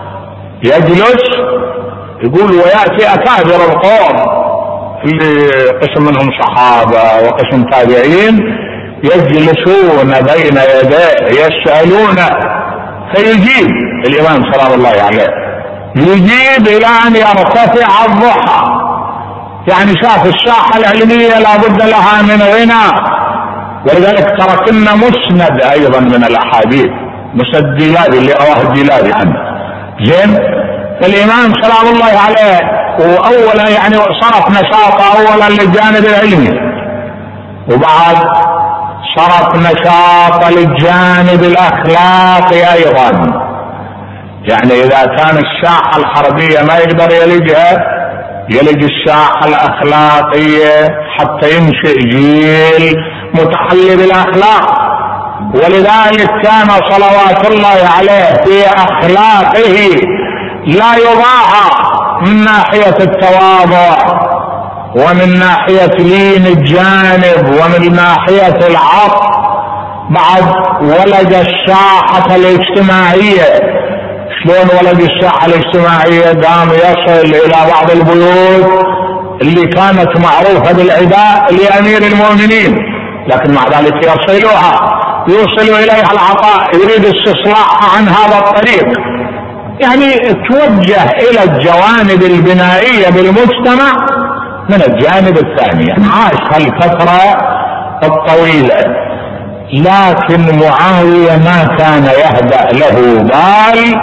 يجلس يقول ويأتي اكابر القوم اللي قسم منهم صحابة وقسم تابعين يجلسون بين يديه يسألونه فيجيب الامام سلام الله عليه، يجيب الى ان يرتفع الضحى. يعني شاف الساحة العلمية لابد لها من غنى، ولذلك تركنا مسند ايضا من الاحاديث، مسند الديلابي اللي رواه الديلابي عنه. زين، الامام سلام الله عليه واولا يعني صرف نشاطه اولا للجانب العلمي، وبعد صرف نشاطه للجانب الاخلاقي ايضا. يعني اذا كان الساحة الحربية ما يقدر يلجها، يلج الساحة الاخلاقية حتى ينشئ جيل متحلي بالاخلاق. ولذلك كان صلوات الله عليه في اخلاقه لا يضاهى من ناحية التواضع ومن ناحية لين الجانب ومن ناحية العطف. بعد ولد الساحة الاجتماعية. شلون ولد الساحة الاجتماعية؟ قام يصل الى بعض البيوت اللي كانت معروفة بالعداء لامير المؤمنين، لكن مع ذلك يصلها، يوصل اليها العطاء، يريد استصلاحها عن هذا الطريق. يعني توجه الى الجوانب البنائية بالمجتمع من الجانب الثاني. يعني عاش هالفترة الطويلة، لكن معاوية ما كان يهدأ له بال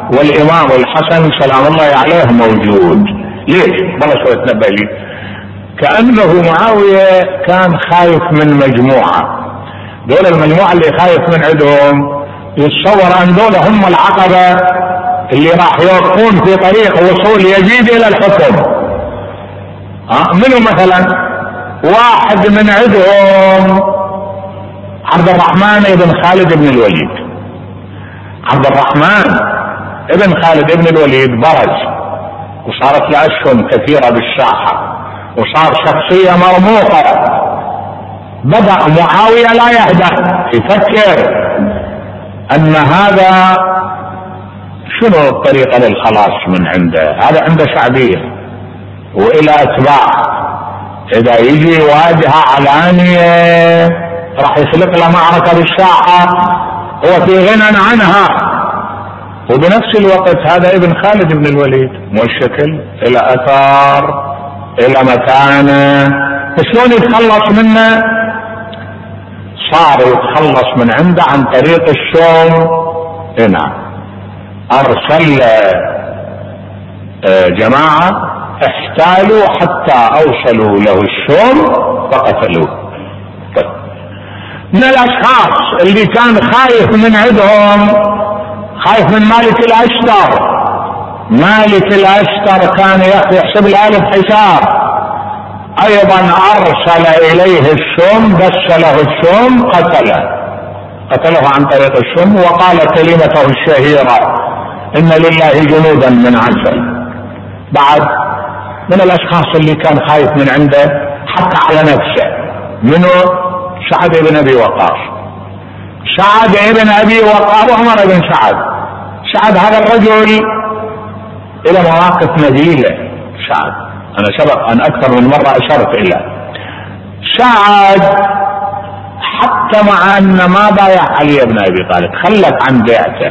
والإمام الحسن سلام الله عليه موجود. ليش؟ بلا شوية تنبه لي. كأنه معاوية كان خايف من مجموعة، دول المجموعة اللي خايف من عندهم يتصور أن دول هم العقبة اللي راح يوقفون في طريق وصول يزيد إلى الحكم. أه؟ منو مثلا؟ واحد من عندهم عبد الرحمن بن خالد بن الوليد. عبد الرحمن ابن خالد بن الوليد برز وصارت له أسهم كثيرة بالساحة وصار شخصية مرموقة. بدأ معاوية لا يهدأ، يفكر أن هذا شنو الطريقة للخلاص من عنده، هذا عنده شعبية وإلى أتباع، إذا يجي يواجهه علانية راح يخلق له معركة بالساحة هو في غنى عنها. وبنفس الوقت هذا ابن خالد بن الوليد مشكل إلى أثار إلى مكانه، شلون يتخلص منه؟ صار يتخلص من عنده عن طريق الشوم. هنا أرسل جماعة احتالوا حتى أوصلوا له الشوم فقتلوه. طيب. من الأشخاص اللي كان خايف من عندهم خايف من مالك الأشتر. مالك الأشتر كان يحسب الألف حساب، أيضا أرسل إليه الشوم، دس له الشوم، قتله قتله عن طريق الشوم، وقال كلمته الشهيرة إن لله جنودا من عسل. بعد من الأشخاص اللي كان خايف من عنده حتى على نفسه منه سعد بن أبي وقاص. سعد بن أبي وقاص وعمر بن سعد. سعد هذا الرجل إلى مواقف نبيلة. سعد أنا سبق أن أكثر من مرة أشرت إليه. سعد حتى مع أن ما بايع علي بن أبي طالب خلت عن بيعته.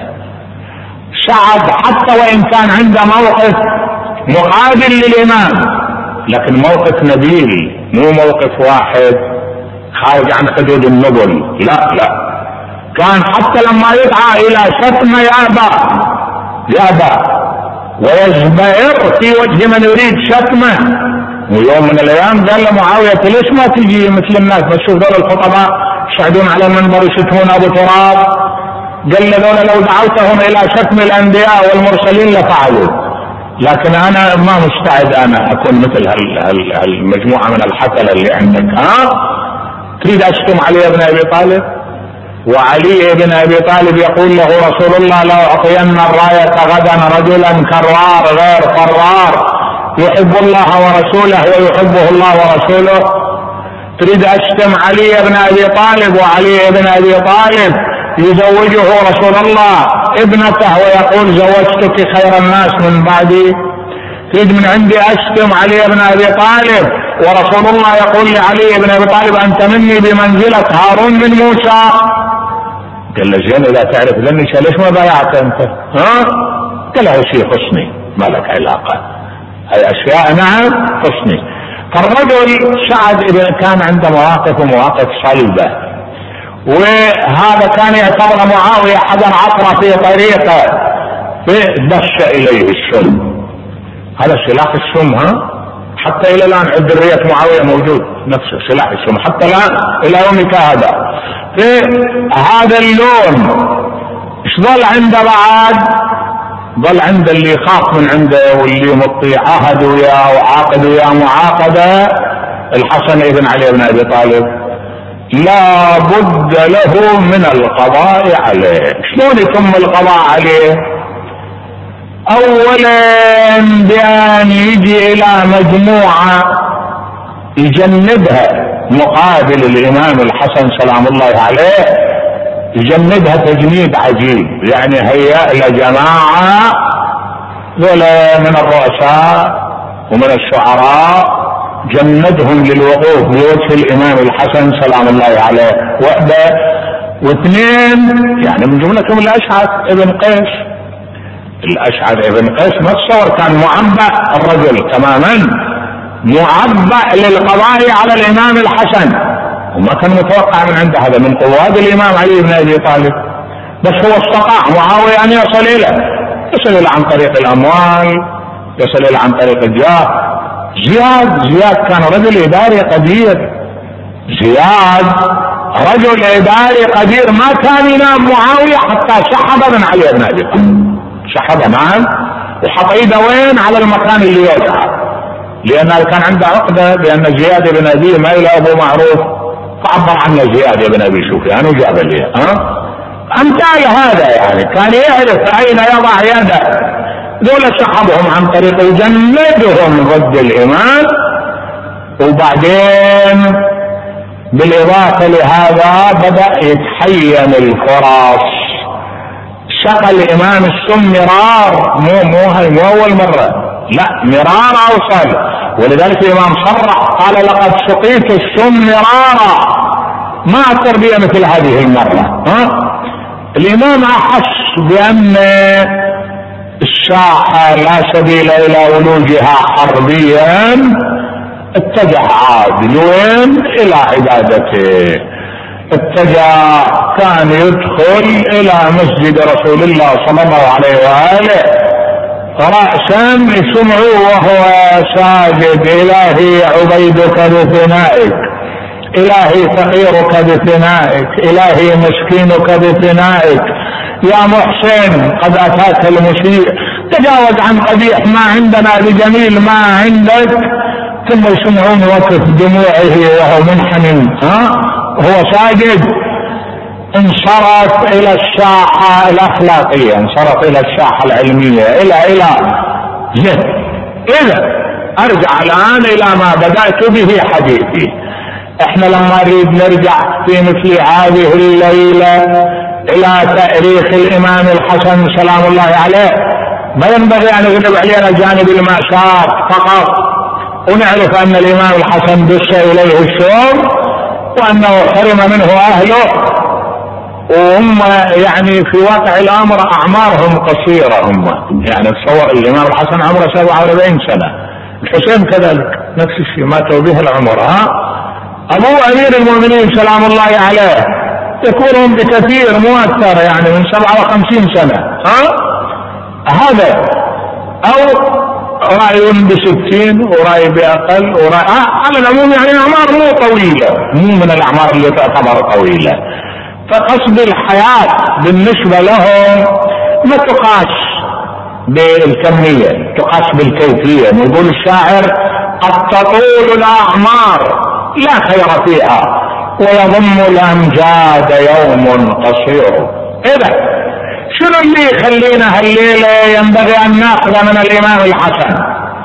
سعد حتى وإن كان عنده موقف مقابل للإمام لكن موقف نبيل، مو موقف واحد خارج عن حدود النبل، لا لا، كان حتى لما يدعى إلى شتم يأبى يأبى ويزبئر في وجه من يريد شتمه. ويوم من الأيام قال لمعاوية ليش ما تجي مثل الناس؟ بشوف دول الخطباء يصعدون على المنبر يشتمون أبو تراب. قال لذولا لو دعوتهم إلى شتم الأنبياء والمرسلين لفعلوا، لكن أنا ما مستعد أنا أكون مثل هالمجموعة من الحفلة اللي عندك. ها تريد أشتم علي بن أبي طالب؟ وعلي بن أبي طالب يقول له رسول الله لو أعطين الراية غدا رجلا كرار غير فرار يحب الله ورسوله ويحبه الله ورسوله. تريد أشتم علي بن أبي طالب وعلي بن أبي طالب يزوجه رسول الله ابنته ويقول زوجتك خير الناس من بعدي؟ تريد من عندي أشتم علي بن أبي طالب ورسول الله يقول لعلي بن أبي طالب أنت مني بمنزلة هارون من موسى؟ قال له زين إذا تعرف ذني ليش ما بايعت أنت؟ ها؟ قال له شيء حسني ما لك علاقة، هاي أشياء نعم حسني. فالرجل سعد كان عنده مواقف ومواقف صلبة، وهذا كان يعتبر معاوية حجر عثرة في طريقه دش إليه السم. هذا سلاح السم. ها حتى إلى الآن عند الرية معاوية موجود نفس سلاح السم حتى الآن إلى يومك هذا. في هذا اللون ايش ظل عنده بعد؟ ظل عنده اللي يخاف من عنده واللي مطيع عهد وياه وعاقد وياه معاقدة الحسن ابن علي بن أبي طالب لا بد له من القضاء عليه. شلون يتم القضاء عليه؟ اولا بان يجي الى مجموعة يجندها مقابل الامام الحسن سلام الله عليه، يجندها تجنيد عجيب، يعني هيأ لجماعة ذولا من الرؤساء ومن الشعراء جندهم للوقوف بوجه الامام الحسن سلام الله عليه. واحدة واثنين يعني من جملتهم الاشعث ابن قيس. الاشعث ابن قيس ما تصور كان معبأ الرجل تماما، معبأ للقضاء على الامام الحسن، وما كان متوقع من عنده هذا من قواد الامام علي بن ابي طالب، بس هو استطاع معاوية ان يصل اليه. يصل إلى عن طريق الأموال، يصل إلى عن طريق الجاه. زياد زياد كان رجل إداري قدير، زياد رجل إداري قدير، ما كان ينام معاوية حتى سحب من علي بن أبي طالب، سحب معه وحط ايده وين على المكان اللي يوزع، لأن كان عنده عقدة بأن زياد بن أبي ميل أبو معروف، فعبر عنه زياد بن أبي سفيان وجاب لي ها أمثال هذا، يعني كان يعرف أين يضع يده. دول سحبهم عن طريق جندهم ضد الإمام. وبعدين بالإضافة لهذا بدأ يتحين الفرص، شق الإمام السم مرار، مو مو مو أول مرة، لا مرار أوصل، ولذلك الإمام صرح قال لقد سقيت السم مرارا، ما التربية مثل هذه المرة. ها؟ الإمام أحس بأن الساحة لا سبيل إلى ولوجها حربيا، اتجه عاد لوين؟ إلى عبادته، اتجه كان يدخل إلى مسجد رسول الله صلى الله عليه وآله رأسا يسمعوا وهو ساجد: إلهي عبيدك بثنائك، إلهي فقيرك بثنائك، إلهي مسكينك بثنائك، يا محسن قد أتاك المسيء، تجاوز عن قبيح ما عندنا بجميل ما عندك. ثم يسمعون وقف دموعه وهو منحني، ها هو ساجد. انصرف إلى الساحة الأخلاقية، انصرف إلى الساحة العلمية، إلى إلى زهد. إذا أرجع الآن إلى ما بدأت به حديثي. احنا لما نريد نرجع في مثل هذه الليلة إلى تاريخ الإمام الحسن سلام الله عليه، ما ينبغي أن يغلب علينا جانب المأساة فقط، ونعرف أن الإمام الحسن دس إليه الشوم، وأنه حرم منه أهله، وهم يعني في واقع الأمر أعمارهم قصيرة، هم يعني تصور الإمام الحسن عمره سبعة وأربعين سنة، الحسين كذلك نفس الشيء ماتوا به العمر. ها أبو أمير المؤمنين سلام الله عليه يكون بكثير مؤثر، يعني من سبعة وخمسين سنة. ها هذا أو رأي بستين ورأي بأقل ورأي آه على العموم، يعني أعمار مو طويلة، مو من الأعمار اللي تعتبر طويلة. فقصد الحياة بالنسبة لهم ما تقاس بالكمية، تقاس بالكيفية. يقول الشاعر: قد تطول الأعمار لا خير فيها، ويضم الأمجاد يوم قصير. إذا شنو اللي يخلينا هالليلة ينبغي أن نأخذ من الإمام الحسن؟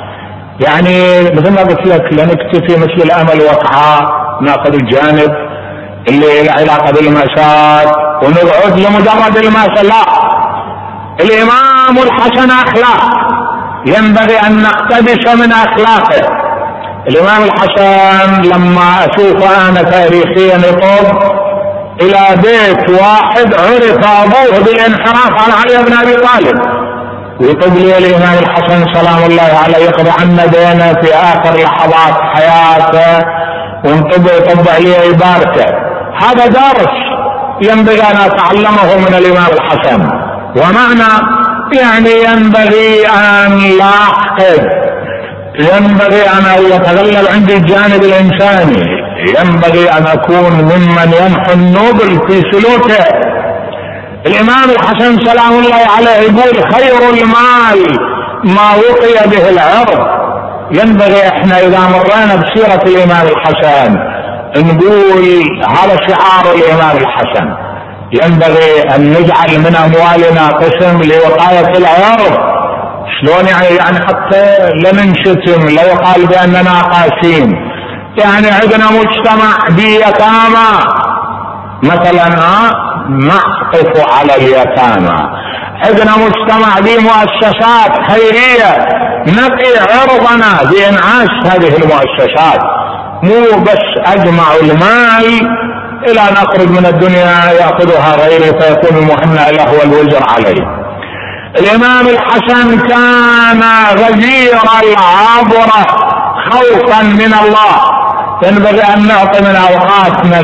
يعني مثل ما قلت لك، لا نكتفي مثل الأمل وقعة نأخذ الجانب اللي له علاقة بالمأساة ونقعد لمجرد المأساة، لا، الإمام الحسن أخلاق، ينبغي أن نقتبس من أخلاقه. الإمام الحسن لما أشوف أنا تاريخيا يطب إلى بيت واحد عرف أبوه بالانحراف عن علي بن أبي طالب، ويطب لي الإمام الحسن سلام الله عليه يقضي عنا دينه في آخر لحظات حياته، ونطب يطب عليه يباركه. هذا درس ينبغي أن أتعلمه من الإمام الحسن. ومعنى يعني ينبغي أن لا أحقد، ينبغي أن يتغلب عندي الجانب الإنساني، ينبغي أن أكون ممن ينحو النبل في سلوكه. الإمام الحسن سلام الله عليه يقول: خير المال ما وقي به العرض. ينبغي احنا إذا مرينا بسيرة الإمام الحسن نقول هذا شعار الإمام الحسن، ينبغي أن نجعل من أموالنا قسم لوقاية العرض. شلون يعني؟ يعني حتى لا ننشتم، لا يقال بأننا قاسين. يعني عندنا مجتمع بيتامى مثلا، ها نعطف على اليتامى. عندنا مجتمع بمؤسسات خيرية نقي عرضنا بإنعاش هذه المؤسسات، مو بس أجمع المال إلى أن أخرج من الدنيا يأخذها غيري فيكون المهنأ له والوزر عليه. الإمام الحسن كان غزير العبرة خوفا من الله. ينبغي أن نعطي من أوقاتنا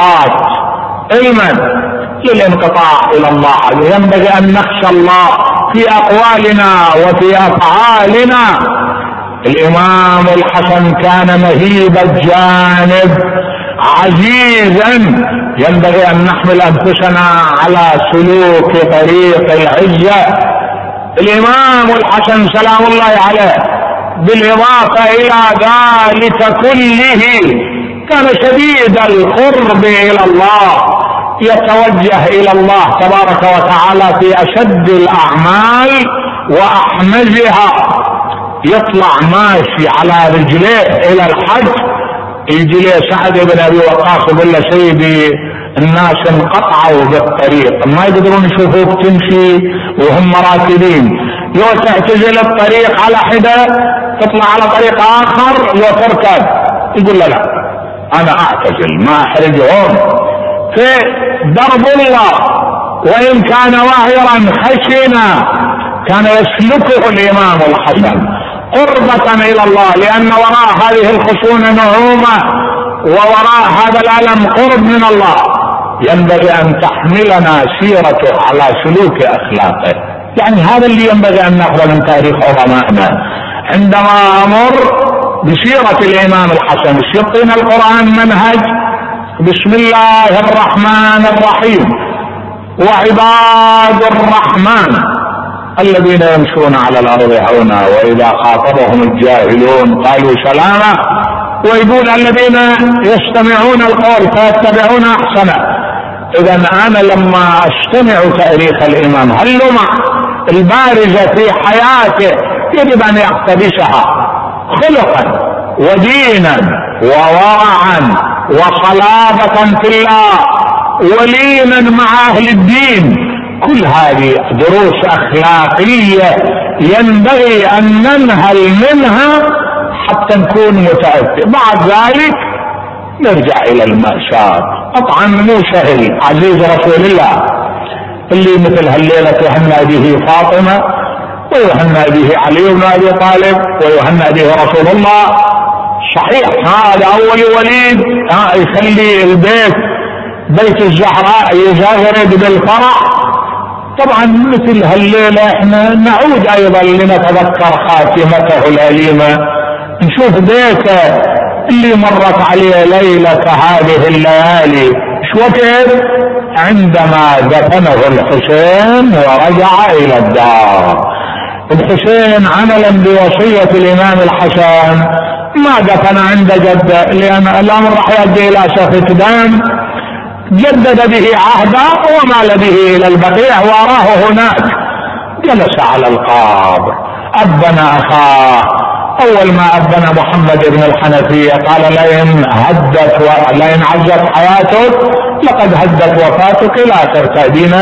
سويعات علما للانقطاع إلى الله، ينبغي أن نخشى الله في أقوالنا وفي أفعالنا. الإمام الحسن كان مهيب الجانب عزيزا، ينبغي أن نحمل أنفسنا على سلوك طريق العزة. الإمام الحسن سلام الله عليه بالإضافة إلى ذلك كله كان شديد القرب إلى الله، يتوجه إلى الله تبارك وتعالى في أشد الأعمال وأحمزها. يطلع ماشي على رجليه إلى الحج، يجي له سعد بن أبي وقاص يقول له سيدي الناس انقطعوا بالطريق، ما يقدرون يشوفوك تمشي وهم راكبين، لو تعتزل الطريق على حدة تطلع على طريق آخر لو تركب. يقول له لا أنا أعتزل ما أحرجهم. في درب الله وإن كان واهرا خشنا كان يسلكه الإمام الحسن قربة إلى الله، لأن وراء هذه الخشونة نعومة ووراء هذا الألم قرب من الله. ينبغي أن تحملنا سيرته على سلوك أخلاقه. يعني هذا اللي ينبغي أن نأخذ من تاريخ عظمائنا. عندما أمر بسيرة الإمام الحسن يعطينا القرآن منهج: بسم الله الرحمن الرحيم، وعباد الرحمن الذين يمشون على الأرض هونا وإذا خاطبهم الجاهلون قالوا سلاما. ويقول الذين يستمعون القول فيتبعون أحسنه. إذا أنا لما أستمع تاريخ الإمام هلمع البارزة في حياته يجب أن يقتبسها خلقا ودينا وورعا وصلابة في الله ولينا مع أهل الدين. كل هذه دروس أخلاقية ينبغي أن ننهل منها حتى نكون متأثر. بعد ذلك نرجع إلى المأساة. طبعا مو سهل عزيز رسول الله اللي مثل هالليلة يهنى به فاطمة ويهنى به علي بن أبي طالب ويهنى به رسول الله. صحيح هذا أول وليد يخلي البيت بيت الزهراء يزغرد بالفرح. طبعا مثل هالليلة احنا نعود ايضا لنتذكر خاتمته الأليمة، نشوف بيته اللي مرت عليه ليلة هذه الليالي. شو وقت؟ عندما دفنه الحسين ورجع الى الدار. الحسين عملا بوصية الامام الحسن ما دفن عند جده، لان الامر راح يؤدي الى سفك دم. جدد به عهدا ومال به الى البقيع واراه هناك. جلس على القبر ابن اخاه. اول ما ابن محمد بن الحنفية قال لئن هدت ولئن عزت حياتك لقد هدت وفاتك لا ترتدين.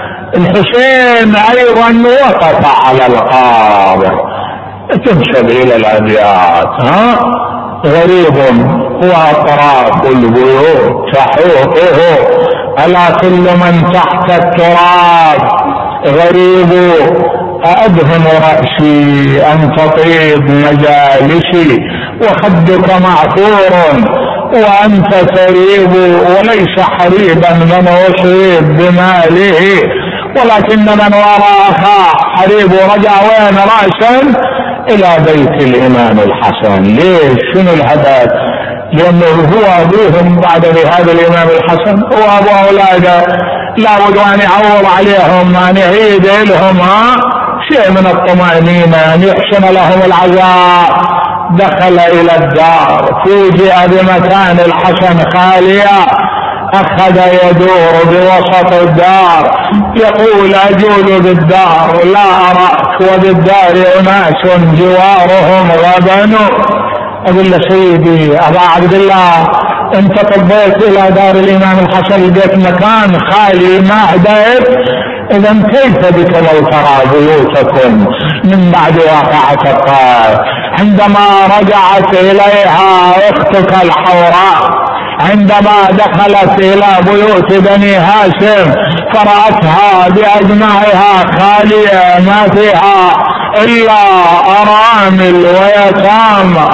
الحسين ايضا وقف على القبر. تنسب الى الابيات: ها غريب واطراف البيوت تحوطه الا كل من تحت التراب غريب. أدهن رأسي أن تطيب مجالسي وخدك معثور وأنت تريب. وليس حريبا من أصيب بماله ولكن من وراء حريب. رجع وين رأسا؟ إلى بيت الإمام الحسن. ليش؟ شنو الهدف؟ لأنه هو أبوهم بعد بهذا الإمام الحسن وأبو أولاده لابد أن يعوض عليهم، أن يعيد لهم شيء من الطمأنينة، أن يحسن لهم العزاء. دخل إلى الدار فوجئ بمكان الحسن خاليا. أخذ يدور بوسط الدار يقول: أجول بالدار لا أراك وبالدار أناس جوارهم غبنوا. أقول له: سيدي أبا عبد الله أنت طبيت إلى دار الإمام الحسن لقيت مكان خالي ما هديت، إذا كيف بك لو ترى بيوتكم من بعد واقعة الطائف؟ عندما رجعت إليها أختك الحوراء عندما دخلت إلى بيوت بني هاشم فرأتها بأجمعها خالية ما فيها إلا أرامل ويتامى.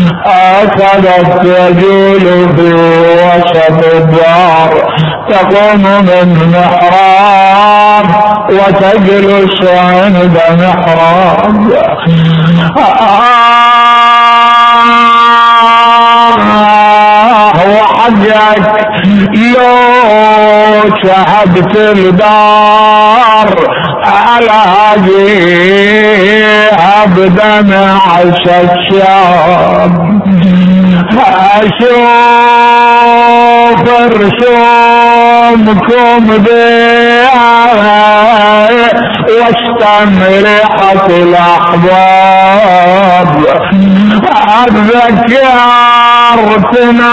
أخذت تجول في وسط الدار تقوم من محراب وتجلس عند محراب. وحقك لو شهدت الدار الاقيها بدمع الشاب. اشوف رسومكم بيها واشتم ريحة الاحباب. اتذكرتنا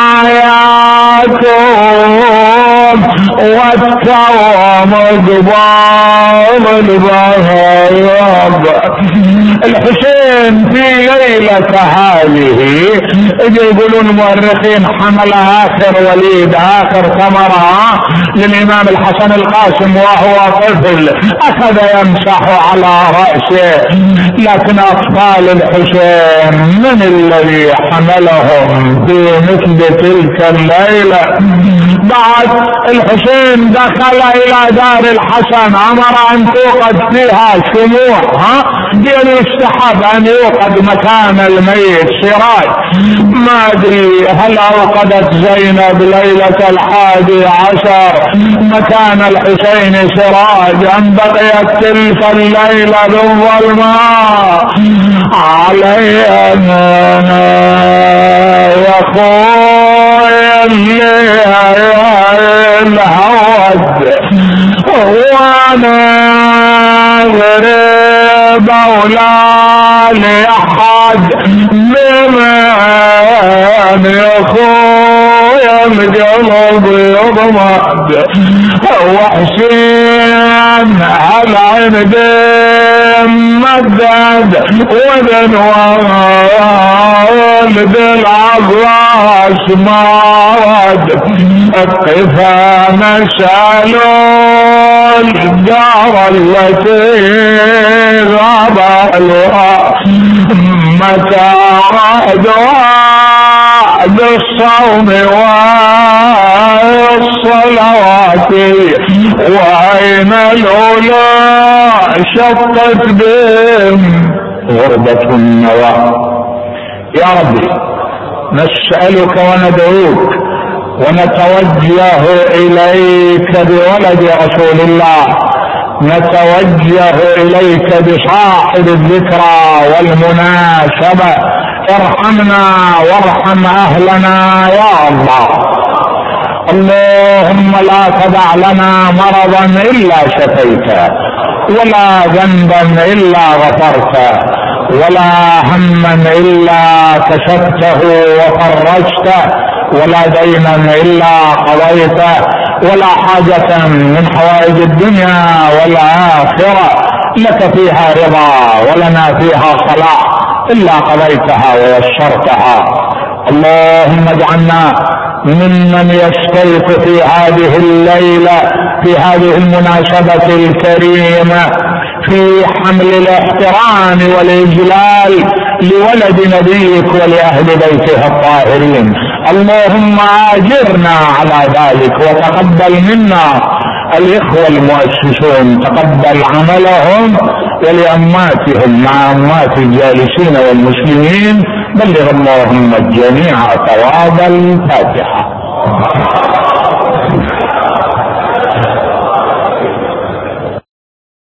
ياكم والتوم قبال البهياب. الحسين في ليلة هذه يقولون المؤرخين حملها اخر وليد اخر ثمرة للامام الحسن القاسم وهو طفل، اخذ يمسح على رأسه. لكن اطفال الحسين من الذي حملهم في مثل تلك الليلة؟ بعد الحسين دخل الى دار الحسن امر ان توقد فيها شموع، ها دين يستحب ان يوقد مكان الميت سراج. ما ادري هل اوقدت زينب ليلة الحادي عشر مكان الحسين سراج ام بقيت تلك الليلة بالظلماء؟ علينا يا خويا الهود وانا غريب ولا لأحد ممن يا خويا القلب يضمد. وحسين العين مدد وذن والد العباس مارد. القفا نسألوا الدار التي غاب الوراء متى عادوا بالصوم والصلوات وأين الأولى شطت بهم غربة النوى. يا ربي نسألك وندعوك ونتوجه إليك بولد رسول الله، نتوجه إليك بصاحب الذكرى والمناسبة. ارحمنا وارحم أهلنا يا الله. اللهم لا تدع لنا مرضا إلا شفيته، ولا ذنبا إلا غفرته، ولا هما إلا كشفته وفرجته، ولا دينا إلا قضيته، ولا حاجة من حوائج الدنيا والآخرة لك فيها رضا ولنا فيها صلاح إلا قضيتها ويسرتها. اللهم اجعلنا ممن يشترك في هذه الليلة في هذه المناسبة الكريمة في حمل الاحترام والإجلال لولد نبيك ولأهل بيته الطاهرين. اللهم آجرنا على ذلك وتقبل منا. الإخوة المؤسسون تقبل عملهم ولأماتهم مع أمات الجالسين والمسلمين. بلغ اللهم الجميع ثواب الفاتحة.